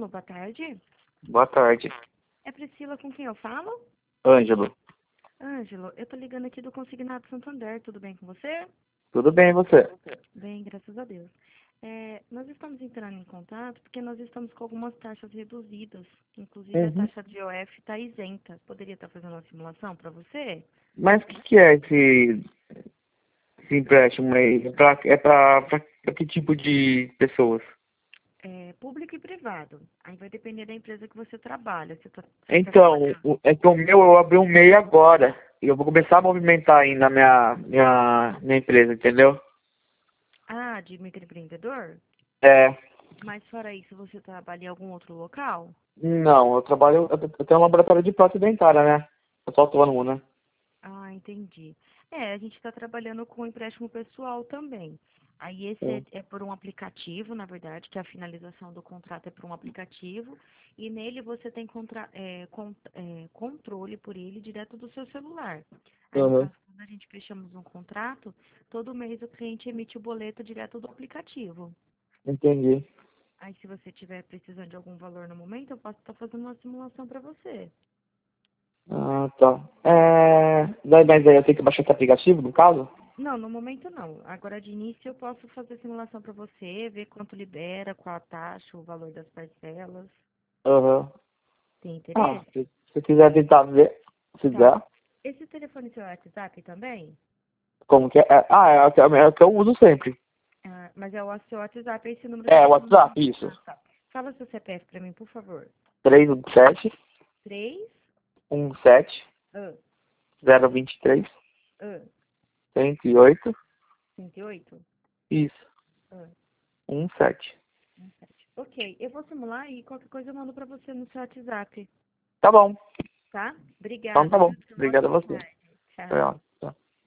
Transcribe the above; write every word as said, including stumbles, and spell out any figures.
Alô, boa tarde. Boa tarde. É Priscila com quem eu falo? Ângelo. Ângelo, eu tô ligando aqui do Consignado Santander, tudo bem com você? Tudo bem, e você? Bem, graças a Deus. É, nós estamos entrando em contato porque nós estamos com algumas taxas reduzidas. Inclusive a Uhum. taxa de O F está isenta. Poderia estar fazendo uma simulação para você? Mas o que, que é esse, esse empréstimo aí? É pra, é pra, pra, pra que tipo de pessoas? É, público e privado. Aí vai depender da empresa que você trabalha. Você, tá, você quer Então, trabalhar? o- é que o meu, eu abri um MEI agora. E eu vou começar a movimentar aí na minha, minha, minha empresa, entendeu? Ah, de microempreendedor? É. Mas fora isso, você trabalha em algum outro local? Não, eu trabalho, eu eu tenho um laboratório de prótese dentária, né? Eu sou autônomo, né? Ah, entendi. É, a gente está trabalhando com empréstimo pessoal também. Aí esse é, Sim. é por um aplicativo, na verdade, que a finalização do contrato é por um aplicativo, e nele você tem contra, é, con- é, controle por ele direto do seu celular. Aí, no Uhum. caso, quando a gente fechamos um contrato, todo mês o cliente emite o boleto direto do aplicativo. Entendi. Aí, se você estiver precisando de algum valor no momento, eu posso estar fazendo uma simulação para você. Ah, tá. É... daí- Mas aí eu tenho que baixar esse aplicativo, no caso? Não, no momento não. Agora de início eu posso fazer simulação para você, ver quanto libera, qual a taxa, o valor das parcelas. Aham. Tem Ah, interesse? se você quiser tentar ver, se Tá. der, Esse telefone seu é WhatsApp também? como que é? É- Ah, é, o que é o que eu uso sempre. Ah, mas é o seu WhatsApp, é esse número que eu É, tô falando. WhatsApp, isso. Ah, tá. Fala seu C P F para mim, por favor. três um sete, Três. um sete, Ah, zero dois três, ah, cento e oito, cento e oito. isso, Ah, um sete. um sete. Ok, eu vou simular e qualquer coisa eu mando para você no seu WhatsApp, Tá bom. tá? Então tá Obrigada, bom. viu? Tenha uma Obrigado a ótima você. tarde. Tchau. Tchau.